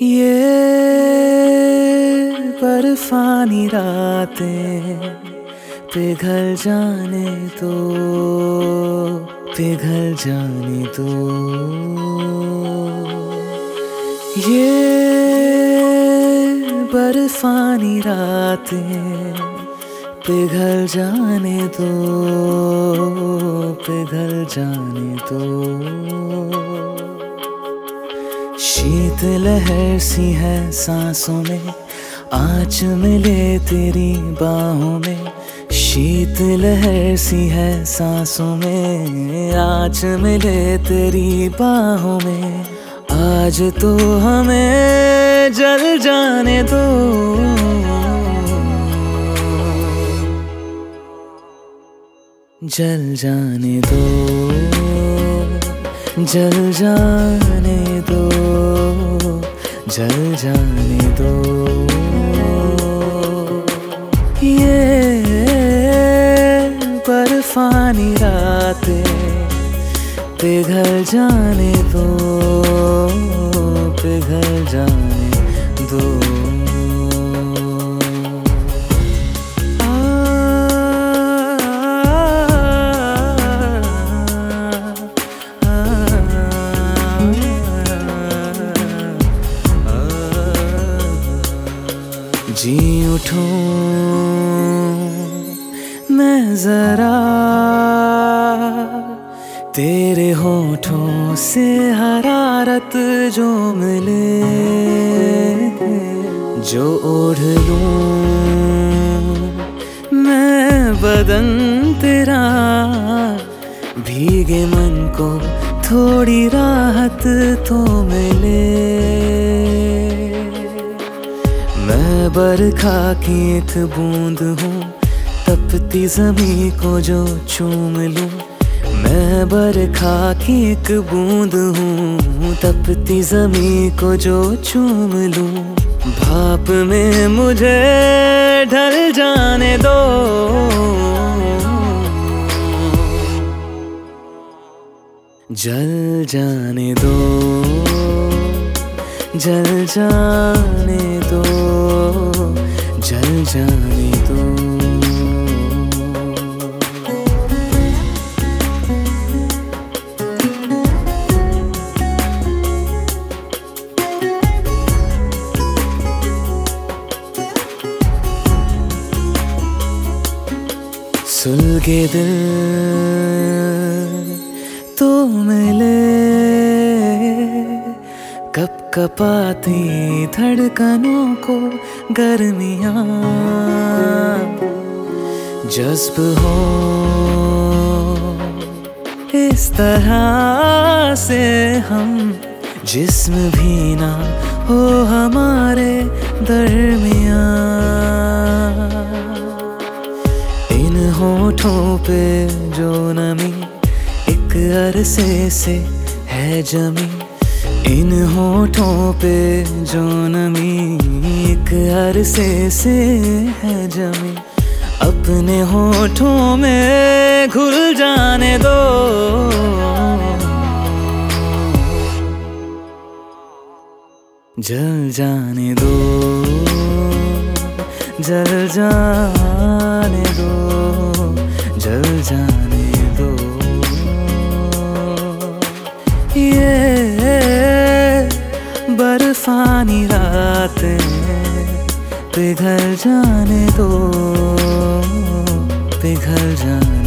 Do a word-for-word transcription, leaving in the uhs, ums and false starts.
ये बर्फानी रातें पिघल जाने दो, पिघल जाने दो। ये बर्फानी रातें पिघल जाने दो, पिघल जाने दो। शीत लहर सी है सांसों में, आँच मिले तेरी बाहों में। शीत लहर सी है सांसों में, आँच मिले तेरी बाहों में। आज तो हमें जल जाने दो, जल जाने दो, जल जाने दो, जल जाने दो। ये बर्फानी रातें पिघल जाने दो, पिघल जाने दो। जी उठूं मैं जरा तेरे होठों से हरारत जो मिले, जो ओढ़ लूं मैं बदन तेरा। भीगे मन को थोड़ी राहत तो मिले। मैं बरखा की एक बूंद हूँ, तपती ज़मीं को जो चूम लूं। मैं बरखा की एक बूंद हूँ, तपती ज़मीं को जो चूम लूं। भाप में मुझे ढल जाने दो, जल जाने दो, जल जाने दो, जल जाने दो। सुलगे दिल तो मिले, कप कपाती धड़कनों को गर्मियाँ। जज्ब हो इस तरह से हम, जिस्म भी ना हो हमारे दरमियाँ। इन होठों पे जो नमी एक अरसे से है जमी। इन होठों पे जो नमी एक अरसे से है जमी। अपने होठों में घुल जाने दो, जल जाने दो, जल जाने दो, जल जाने दो। ये बर्फानी रातें पिघल जाने दो, पिघल जाने